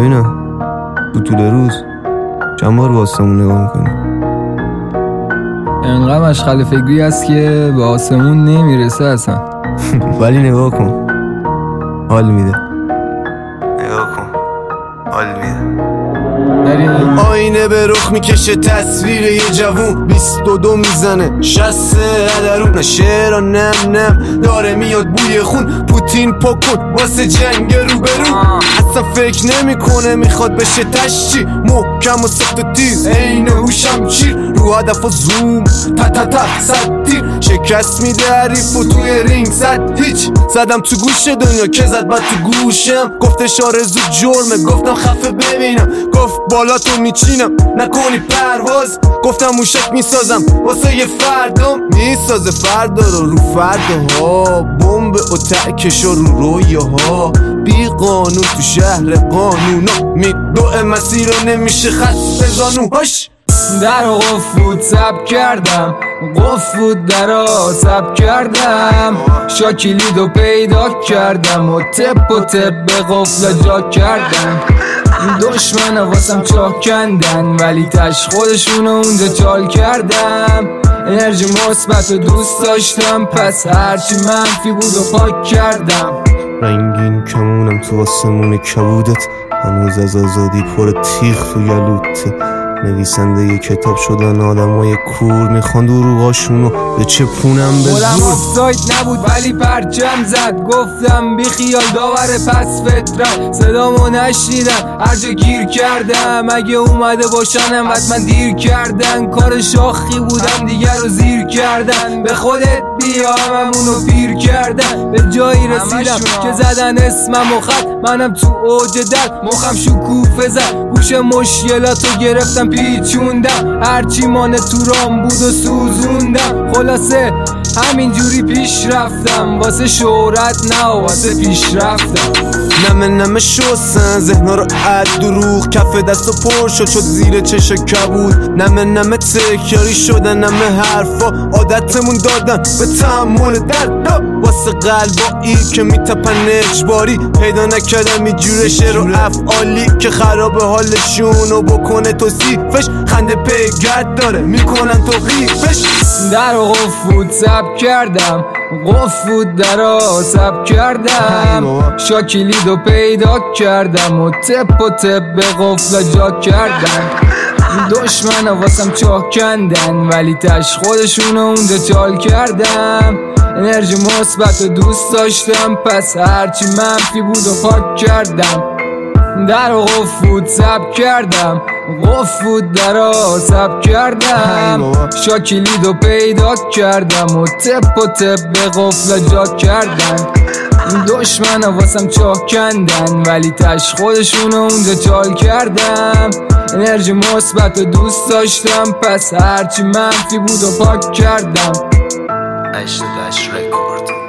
ببینم تو طول روز چند بار به آسمون نگاه میکنی؟ انقدر مشغله فکری هست که به آسمون نمیرسه اصلا. ولی نگاه کن، حال میده. نگاه کن، حال میده. آینه به رخ میکشه تصویر یه جوون 22 میزنه 60 درون. شعرها نم داره میاد بوی خون. پوتین پکن واسه جنگ روبرو. اصلا فکر نمیکنه میخواد بشه تشتی. محکم و سخت و تیز عین هوشم چیر. رو هدف و زوم تا صد تیر. شکست میده حریف و توی رینگ زد هیچ. زدم تو گوش دنیا که زد بعد تو گوشم. گفتش آرزو جرمه گفتم خفه ببینم. گفت بالا تو میچینم نکنی پرواز. گفتم موشک میسازم واسه یه فردا. میسازه فردا رو فردا ها. بمب و تکش رو رویاها. بی قانون تو شهر قانونا. میدوه مسیر رو نمیشه خست بزانوهاش. در قفود سب کردم قفود در سب کردم. شاکلیدو پیدا کردم و تپ به قفل جا کردم. دشمن واسم چاه کندن ولی تش خودشونو اونجا چال کردم. انرژی مثبت و دوست داشتم پس هرچی منفی بود و پاک کردم. رنگین کمونم تو آسمون کبودت. هنوز از آزادی پر تیغ تو گلوته. نویسنده یه کتاب شدن آدمای کور. میخوان دروغاشونو به چپونم به زور. خودم آفساید نبود ولی پرچم زد. گفتم بی خیال داور پس فطرت. صدامو نشنیدن هر جا گیر کردم. اگه اومده باشنم حتما دیر کردن. کار شاخی بودم دیگر رو زیر کردن. به خودت بیا هممونو پیر کردن. به جایی رسیدم که زدن اسمم و خط. منم تو اوج درد مخم شکوفه زد. گوش مشکلاتو گرفتم پیچوندم. هرچی مانه تو رام بود و سوزوندم. خلاصه همینجوری پیش رفتم. واسه شهرت نه واسه پیش رفتم. نمه شستن ذهنا رو عد دروغ. کف دست و پر شد زیر چشم کبود. نمه تکیاری شدن نمه حرفا. عادتمون دادن به تحمل درد. واسه قلبایی که میتپن اجباری. پیدا نکردم اینجور شعر و افعالی که خراب حالشونو بکنه توصیفش. خنده پیگرد داره میکنن توقیفش. در قفود سب کردم قفود در سب کردم. شاکلیدو پیدا کردم و تپ به قفل جا کردم. دشمن واسم چاه کندن ولی تش خودشونو اونجا چال کردم. انرژی مثبت و دوست داشتم پس هرچی منفی بود و پاک کردم. در قفود سب کردم قفود در سب کردم. شاکلیدو پیدا کردم و تپ به قفل جا کردم. دشمن واسم چاه کندن ولی تش خودشونو اونجا چال کردم. انرژی مثبت و دوست داشتم پس هرچی منفی بود و پاک کردم. 88 رکورد.